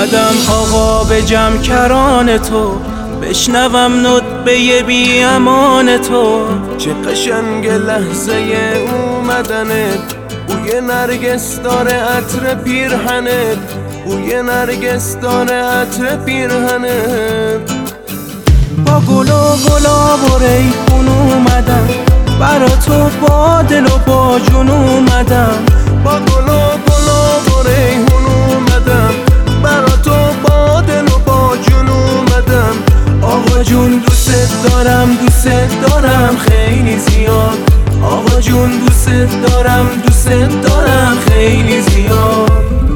اومدم آقا به جمکران تو، بشنوم ندبه بی امان تو. چه قشنگ لحظه اومدنت، بوی نرگس داره عطر پیرهنت، بوی نرگس داره عطر پیرهنت. با گل و گلاب و ریحون اومدم، برا تو با دل و با جون اومدم. با گل و گلاب و ریحون اومدم، برا تو با دل و با جون اومدم. آقا جون دوست دارم، دوست دارم خیلی زیاد. آقا جون دوست دارم، دوست دارم خیلی زیاد.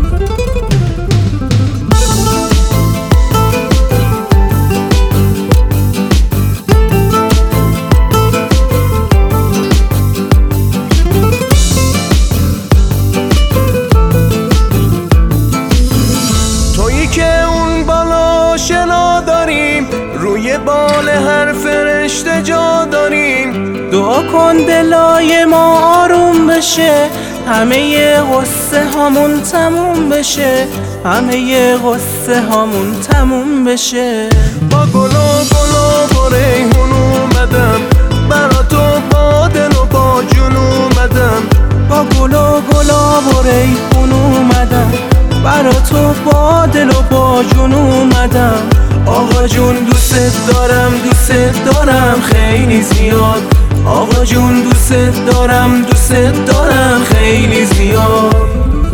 تویی که اون بالا شنا داریم، روی بال هر فرشته جا داریم. دعا کن دلای ما آروم بشه، همه غصه هامون تموم بشه، همه غصه هامون تموم بشه. با گل و گلاب و ریحون اومدم، برا تو با دل و با جون اومدم. با گل و گلاب و ریحون اومدم، برا تو با دل و با جون اومدم. آقا جون دوست دارم، دوست دارم خیلی زیاد. آقا جون دوست دارم، دوست دارم خیلی زیاد.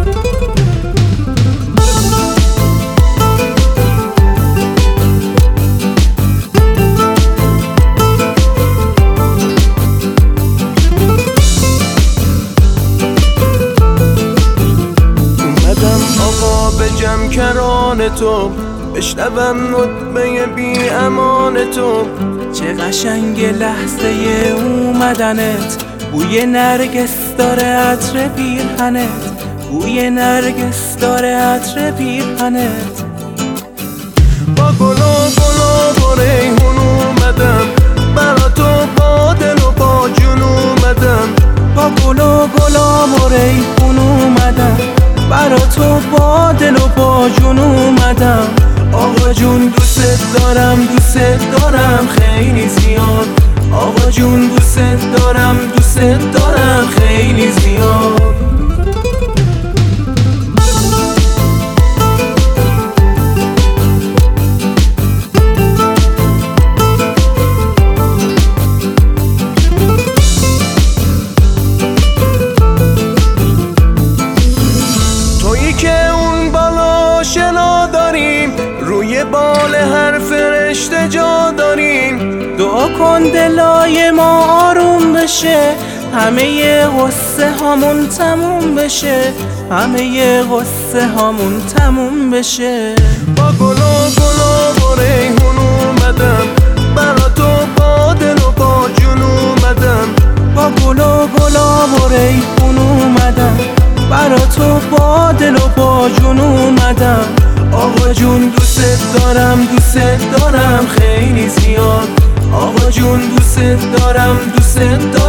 اومدم آقا به جمکران تو، بشنوم ندبه بی امان تو. چه قشنگ لحظه اومدنت، بوی نرگس داره عطر پیرهنت، بوی نرگس داره عطر پیرهنت. با گل و گلاب و ریحون اومدم، برا تو با دل و با جون اومدم. با گل و گلاب و ریحون اومدم، برا تو با دل و با جون اومدم. آقا جون دوست دارم، دوست دارم خیلی زیاد. آقا جون دوست دارم، دوست دارم خیلی زیاد. تویی که اون بالا شنا داریم، روی بال هر فرشته جا داریم. دعا کن دلای ما آروم بشه، همه غصه هامون تموم بشه، همه غصه هامون تموم بشه. با گل و گلاب و ریحون اومدم، برا تو با دل و با جون اومدم. با گل و گلاب و ریحون اومدم، برا تو با دل و با جون اومدم. آقا جون دوست دارم، دوست دارم خیلی زیاد. آقا جون دوست دارم، دوست دارم